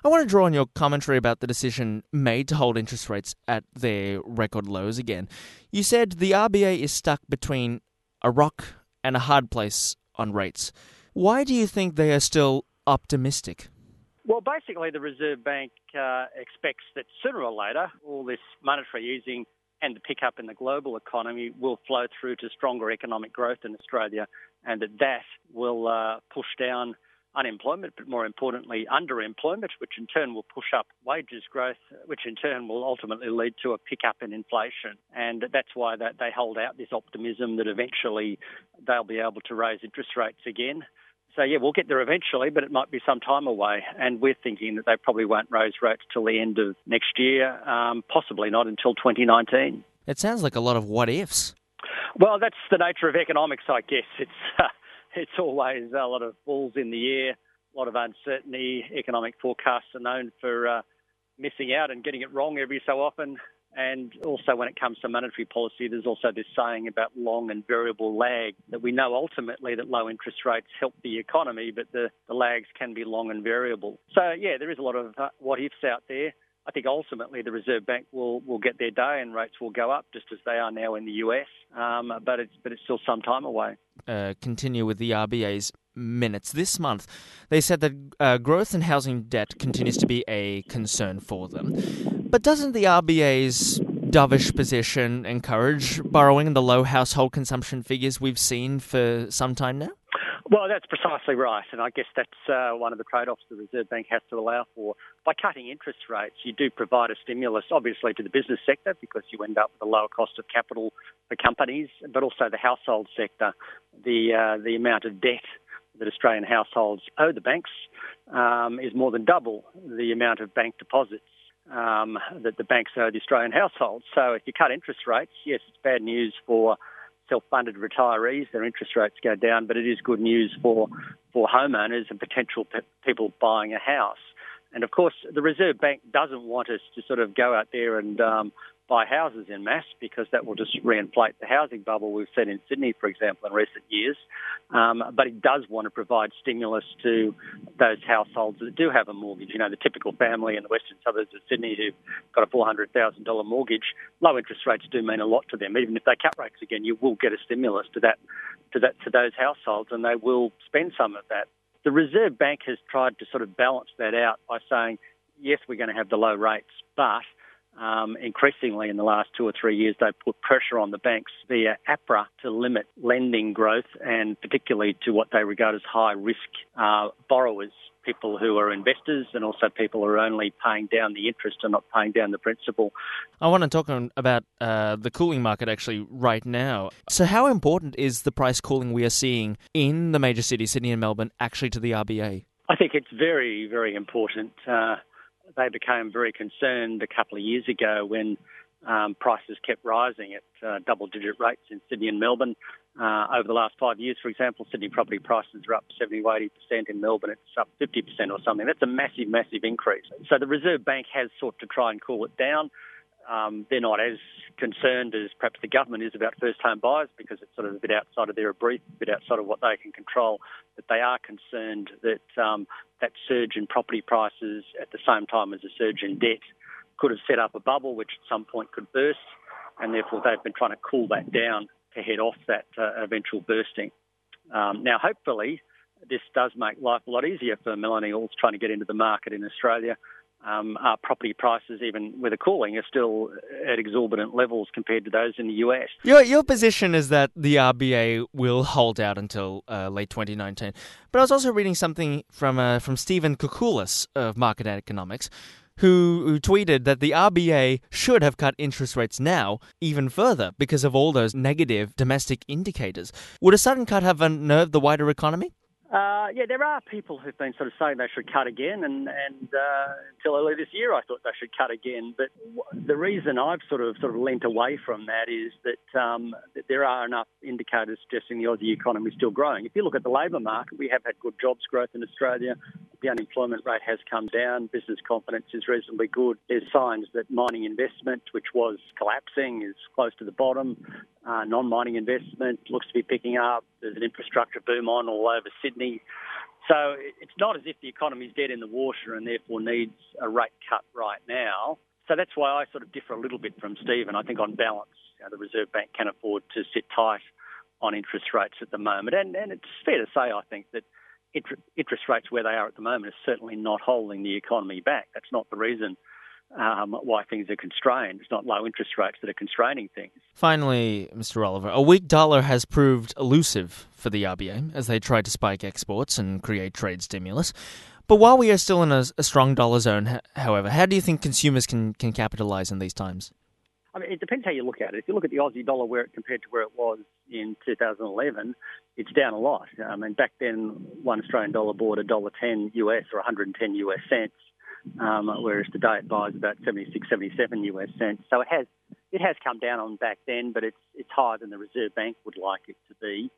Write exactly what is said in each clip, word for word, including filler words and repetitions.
I want to draw on your commentary about the decision made to hold interest rates at their record lows again. You said the R B A is stuck between a rock and a hard place on rates. Why do you think they are still optimistic? Well, basically, the Reserve Bank uh, expects that sooner or later, all this monetary easing and the pickup in the global economy will flow through to stronger economic growth in Australia, and that that will uh, push down unemployment, but more importantly, underemployment, which in turn will push up wages growth, which in turn will ultimately lead to a pickup in inflation. And that's why that they hold out this optimism that eventually they'll be able to raise interest rates again. So, yeah, we'll get there eventually, but it might be some time away. And we're thinking that they probably won't raise rates till the end of next year, um, possibly not until twenty nineteen. It sounds like a lot of what-ifs. Well, that's the nature of economics, I guess. It's uh, it's always a lot of balls in the air, a lot of uncertainty. Economic forecasts are known for uh, missing out and getting it wrong every so often. And also when it comes to monetary policy, there's also this saying about long and variable lag, that we know ultimately that low interest rates help the economy, but the, the lags can be long and variable. So, yeah, there is a lot of uh, what-ifs out there. I think ultimately the Reserve Bank will, will get their day and rates will go up just as they are now in the U S, um, but it's but it's still some time away. Uh, continue with the R B A's minutes. This month, they said that uh, growth in housing debt continues to be a concern for them. But doesn't the R B A's dovish position encourage borrowing and the low household consumption figures we've seen for some time now? Well, that's precisely right, and I guess that's uh, one of the trade-offs the Reserve Bank has to allow for. By cutting interest rates, you do provide a stimulus, obviously, to the business sector because you end up with a lower cost of capital for companies, but also the household sector. The uh, the amount of debt that Australian households owe the banks um, is more than double the amount of bank deposits um, that the banks owe the Australian households. So if you cut interest rates, yes, it's bad news for self-funded retirees, their interest rates go down, but it is good news for, for homeowners and potential pe- people buying a house. And of course, the Reserve Bank doesn't want us to sort of go out there and um, buy houses en masse because that will just reinflate the housing bubble we've seen in Sydney, for example, in recent years. Um, but it does want to provide stimulus to those households that do have a mortgage. You know, the typical family in the western suburbs of Sydney who've got a four hundred thousand dollars mortgage, low interest rates do mean a lot to them. Even if they cut rates again, you will get a stimulus to that, to that, to those households, and they will spend some of that. The Reserve Bank has tried to sort of balance that out by saying, yes, we're going to have the low rates, but Um, increasingly in the last two or three years, they've put pressure on the banks via APRA to limit lending growth and particularly to what they regard as high-risk uh, borrowers, people who are investors and also people who are only paying down the interest and not paying down the principal. I want to talk on, about uh, the cooling market actually right now. So how important is the price cooling we are seeing in the major cities, Sydney and Melbourne, actually to the R B A? I think it's very, very important. Uh, They became very concerned a couple of years ago when um, prices kept rising at uh, double-digit rates in Sydney and Melbourne. Uh, over the last five years, for example, Sydney property prices are up seventy to eighty percent. In Melbourne, it's up fifty percent or something. That's a massive, massive increase. So the Reserve Bank has sought to try and cool it down. Um, they're not as concerned as perhaps the government is about first-home buyers because it's sort of a bit outside of their brief, a bit outside of what they can control. But they are concerned that um, that surge in property prices at the same time as a surge in debt could have set up a bubble which at some point could burst, and therefore they've been trying to cool that down to head off that uh, eventual bursting. Um, now, hopefully, this does make life a lot easier for millennials trying to get into the market in Australia. Um, our property prices, even with a cooling, are still at exorbitant levels compared to those in the U S. Your your position is that the R B A will hold out until uh, late twenty nineteen. But I was also reading something from uh, from Stephen Koukoulas of Market Economics, who, who tweeted that the R B A should have cut interest rates now even further because of all those negative domestic indicators. Would a sudden cut have unnerved the wider economy? Uh, yeah, there are people who've been sort of saying they should cut again, and, and uh, until early this year I thought they should cut again. But w- the reason I've sort of sort of leant away from that is that, um, that there are enough indicators suggesting the Aussie economy is still growing. If you look at the labour market, we have had good jobs growth in Australia. The unemployment rate has come down. Business confidence is reasonably good. There's signs that mining investment, which was collapsing, is close to the bottom. Uh, non-mining investment looks to be picking up. There's an infrastructure boom on all over Sydney. So it's not as if the economy's dead in the water and therefore needs a rate cut right now. So that's why I sort of differ a little bit from Stephen. I think on balance, you know, the Reserve Bank can afford to sit tight on interest rates at the moment. And, and it's fair to say, I think, that interest rates where they are at the moment are certainly not holding the economy back. That's not the reason um, why things are constrained. It's not low interest rates that are constraining things. Finally, Mister Oliver, a weak dollar has proved elusive for the R B A as they try to spike exports and create trade stimulus. But while we are still in a, a strong dollar zone, however, how do you think consumers can, can capitalise in these times? I mean, it depends how you look at it. If you look at the Aussie dollar where it compared to where it was in two thousand eleven, it's down a lot. I mean, back then, one Australian dollar bought one dollar ten U S or one hundred ten U S cents, um, whereas today it buys about seventy-six, seventy-seven U S cents. So it has it has come down on back then, but it's it's higher than the Reserve Bank would like it to be.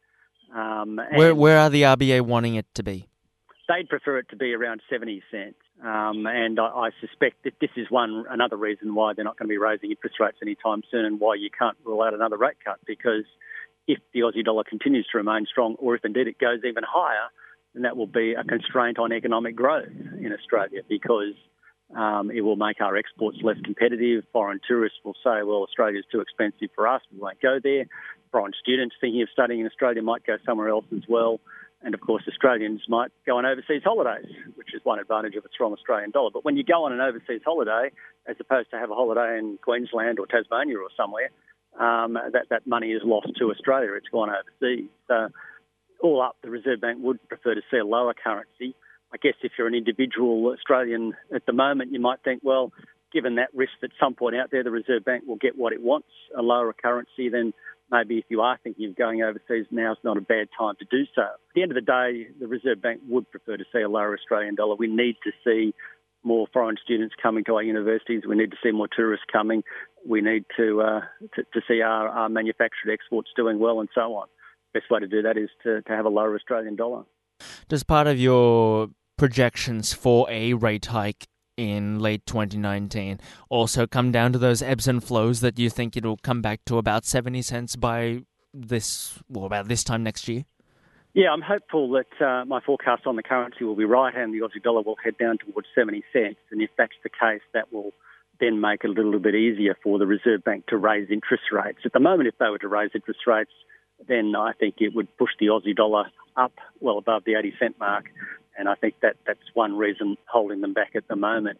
Um, where where are the R B A wanting it to be? They'd prefer it to be around seventy cents. Um, and I, I suspect that this is one another reason why they're not going to be raising interest rates anytime soon and why you can't rule out another rate cut, because if the Aussie dollar continues to remain strong, or if indeed it goes even higher, then that will be a constraint on economic growth in Australia, because um, it will make our exports less competitive. Foreign tourists will say, well, Australia's too expensive for us, we won't go there. Foreign students thinking of studying in Australia might go somewhere else as well. And, of course, Australians might go on overseas holidays, which is one advantage of a strong Australian dollar. But when you go on an overseas holiday, as opposed to have a holiday in Queensland or Tasmania or somewhere, um, that, that money is lost to Australia. It's gone overseas. So all up, the Reserve Bank would prefer to see a lower currency. I guess if you're an individual Australian at the moment, you might think, well, given that risk at some point out there, the Reserve Bank will get what it wants, a lower currency, then maybe if you are thinking of going overseas, now's not a bad time to do so. At the end of the day, the Reserve Bank would prefer to see a lower Australian dollar. We need to see more foreign students coming to our universities. We need to see more tourists coming. We need to uh, to, to see our, our manufactured exports doing well and so on. Best way to do that is to, to have a lower Australian dollar. Does part of your projections for a rate hike in late twenty nineteen also come down to those ebbs and flows that you think it'll come back to about seventy cents by this, well, about this time next year? Yeah, I'm hopeful that uh, my forecast on the currency will be right and the Aussie dollar will head down towards seventy cents. And if that's the case, that will then make it a little bit easier for the Reserve Bank to raise interest rates. At the moment, if they were to raise interest rates, then I think it would push the Aussie dollar up well above the eighty cent mark. And I think that that's one reason holding them back at the moment.